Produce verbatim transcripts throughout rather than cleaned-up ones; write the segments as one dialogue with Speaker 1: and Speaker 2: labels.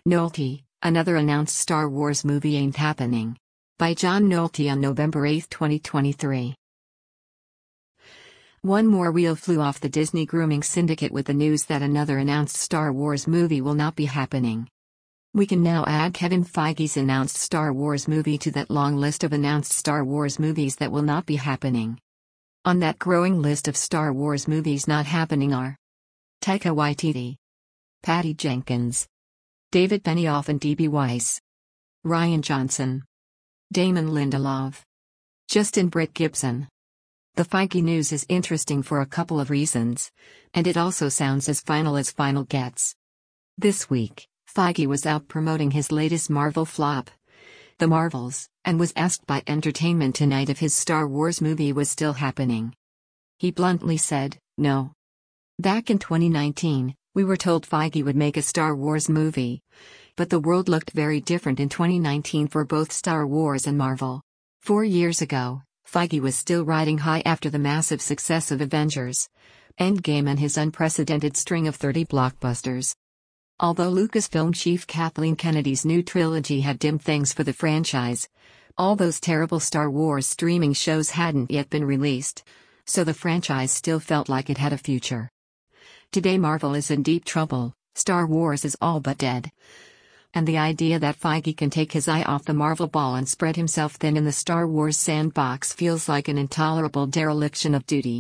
Speaker 1: Nolte, another announced Star Wars movie ain't happening. By John Nolte on November eighth, twenty twenty-three. One more wheel flew off the Disney grooming syndicate with the news that another announced Star Wars movie will not be happening. We can now add Kevin Feige's announced Star Wars movie to that long list of announced Star Wars movies that will not be happening. On that growing list of Star Wars movies not happening are Taika Waititi, Patty Jenkins, David Benioff and D B Weiss, Rian Johnson, Damon Lindelof, Justin Britt Gibson. The Feige news is interesting for a couple of reasons, and it also sounds as final as final gets. This week, Feige was out promoting his latest Marvel flop, The Marvels, and was asked by Entertainment Tonight if his Star Wars movie was still happening. He bluntly said, "No." Back in twenty nineteen, we were told Feige would make a Star Wars movie, but the world looked very different in twenty nineteen for both Star Wars and Marvel. Four years ago, Feige was still riding high after the massive success of Avengers, Endgame and his unprecedented string of thirty blockbusters. Although Lucasfilm chief Kathleen Kennedy's new trilogy had dimmed things for the franchise, all those terrible Star Wars streaming shows hadn't yet been released, so the franchise still felt like it had a future. Today Marvel is in deep trouble, Star Wars is all but dead. And the idea that Feige can take his eye off the Marvel ball and spread himself thin in the Star Wars sandbox feels like an intolerable dereliction of duty.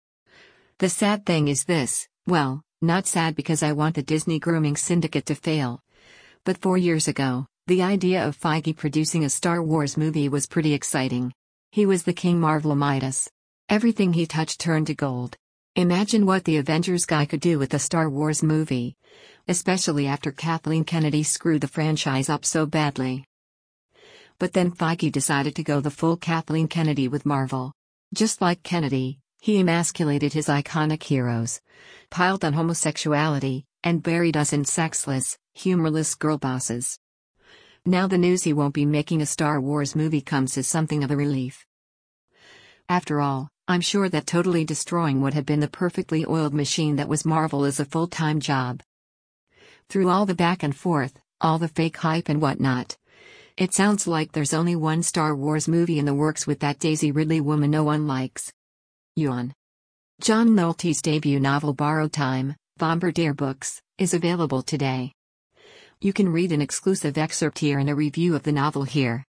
Speaker 1: The sad thing is this, well, not sad because I want the Disney grooming syndicate to fail. But four years ago, the idea of Feige producing a Star Wars movie was pretty exciting. He was the King Marvel Midas. Everything he touched turned to gold. Imagine what the Avengers guy could do with a Star Wars movie, especially after Kathleen Kennedy screwed the franchise up so badly. But then Feige decided to go the full Kathleen Kennedy with Marvel. Just like Kennedy, he emasculated his iconic heroes, piled on homosexuality, and buried us in sexless, humorless girl bosses. Now the news he won't be making a Star Wars movie comes as something of a relief. After all, I'm sure that totally destroying what had been the perfectly oiled machine that was Marvel is a full-time job. Through all the back and forth, all the fake hype and whatnot, it sounds like there's only one Star Wars movie in the works with that Daisy Ridley woman no one likes. Yawn. John Nolte's debut novel Borrowed Time, Bombardier Books, is available today. You can read an exclusive excerpt here and a review of the novel here.